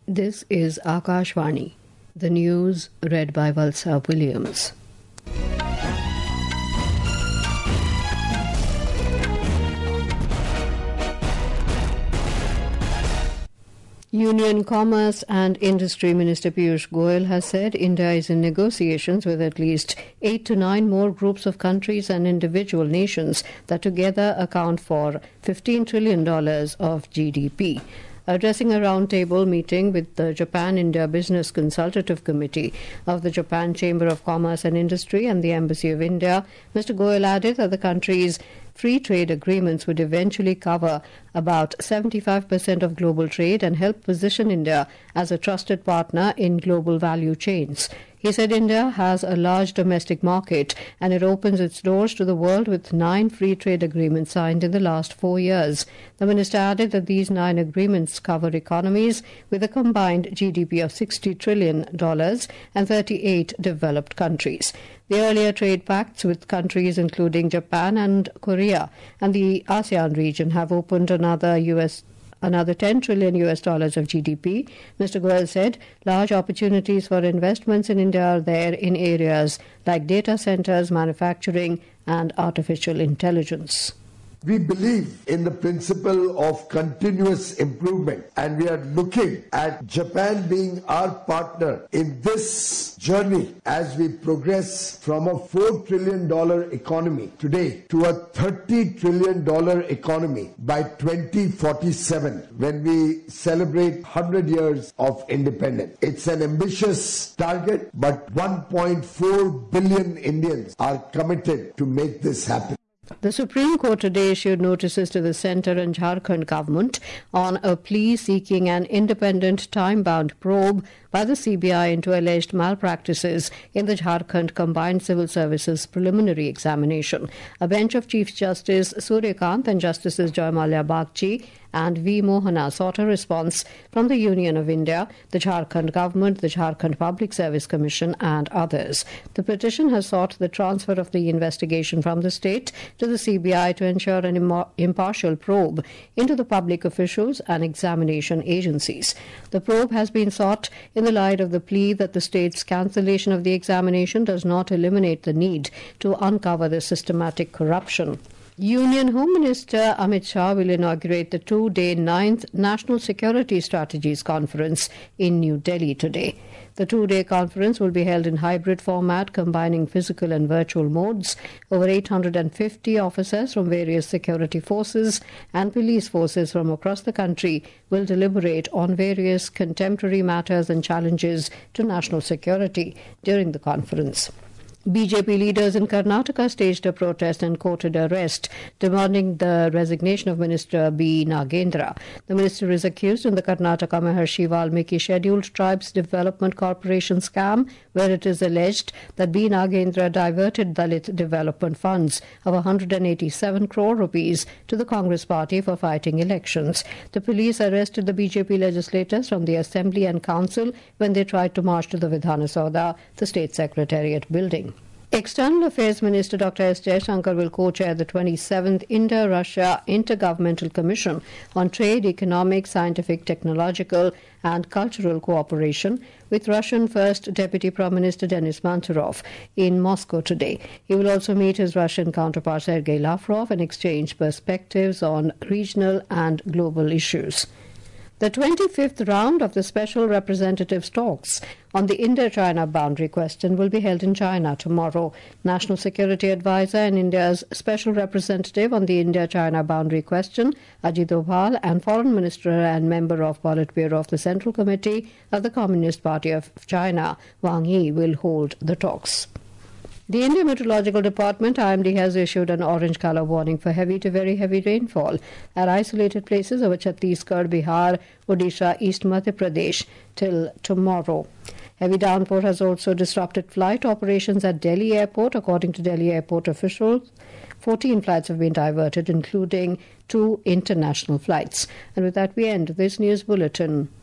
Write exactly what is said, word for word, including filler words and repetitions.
This is Akashvani. The news read by Valsa Williams. Union Commerce and Industry Minister Piyush Goyal has said India is in negotiations with at least eight to nine more groups of countries and individual nations that together account for fifteen trillion dollars of G D P. Addressing a roundtable meeting with the Japan-India Business Consultative Committee of the Japan Chamber of Commerce and Industry and the Embassy of India, Mister Goyal added that the country's free trade agreements would eventually cover about seventy-five percent of global trade and help position India as a trusted partner in global value chains. He said India has a large domestic market and it opens its doors to the world with nine free trade agreements signed in the last four years. The minister added that these nine agreements cover economies with a combined G D P of sixty trillion dollars and thirty-eight developed countries. The earlier trade pacts with countries including Japan and Korea and the ASEAN region have opened another U S Another ten trillion U S dollars of G D P. Mister Goyal said large opportunities for investments in India are there in areas like data centers, manufacturing, and artificial intelligence. We believe in the principle of continuous improvement, and we are looking at Japan being our partner in this journey as we progress from a four trillion dollars economy today to a thirty trillion dollars economy by twenty forty-seven when we celebrate one hundred years of independence. It's an ambitious target, but one point four billion Indians are committed to make this happen. The Supreme Court today issued notices to the centre and Jharkhand government on a plea seeking an independent time-bound probe by the C B I into alleged malpractices in the Jharkhand Combined Civil Services preliminary examination. A bench of Chief Justice Suryakant and Justices Joymalia Bagchi and V. Mohana sought a response from the Union of India, the Jharkhand government, the Jharkhand Public Service Commission and others. The petition has sought the transfer of the investigation from the state to the C B I to ensure an Im- impartial probe into the public officials and examination agencies. The probe has been sought in the light of the plea that the state's cancellation of the examination does not eliminate the need to uncover the systematic corruption. Union Home Minister Amit Shah will inaugurate the two-day ninth National Security Strategies Conference in New Delhi today. The two-day conference will be held in hybrid format, combining physical and virtual modes. Over eight hundred fifty officers from various security forces and police forces from across the country will deliberate on various contemporary matters and challenges to national security during the conference. B J P leaders in Karnataka staged a protest and courted arrest, demanding the resignation of Minister B. Nagendra. The minister is accused in the Karnataka Maharshi Valmiki Scheduled Tribes Development Corporation scam, where it is alleged that B. Nagendra diverted Dalit development funds of one hundred eighty-seven crore rupees to the Congress party for fighting elections. The police arrested the B J P legislators from the Assembly and Council when they tried to march to the Vidhana Sauda, the State Secretariat building. External Affairs Minister Doctor S. Jaishankar will co-chair the twenty-seventh India-Russia Intergovernmental Commission on Trade, Economic, Scientific, Technological and Cultural Cooperation with Russian First Deputy Prime Minister Denis Manturov in Moscow today. He will also meet his Russian counterpart Sergei Lavrov and exchange perspectives on regional and global issues. The twenty-fifth round of the Special Representatives' talks on the India-China boundary question will be held in China tomorrow. National Security Advisor and India's Special Representative on the India-China boundary question, Ajit Doval, and Foreign Minister and member of Politburo of the Central Committee of the Communist Party of China, Wang Yi, will hold the talks. The Indian Meteorological Department, I M D, has issued an orange colour warning for heavy to very heavy rainfall at isolated places over Chhattisgarh, Bihar, Odisha, East Madhya Pradesh till tomorrow. Heavy downpour has also disrupted flight operations at Delhi Airport. According to Delhi Airport officials, fourteen flights have been diverted, including two international flights. And with that, we end this news bulletin.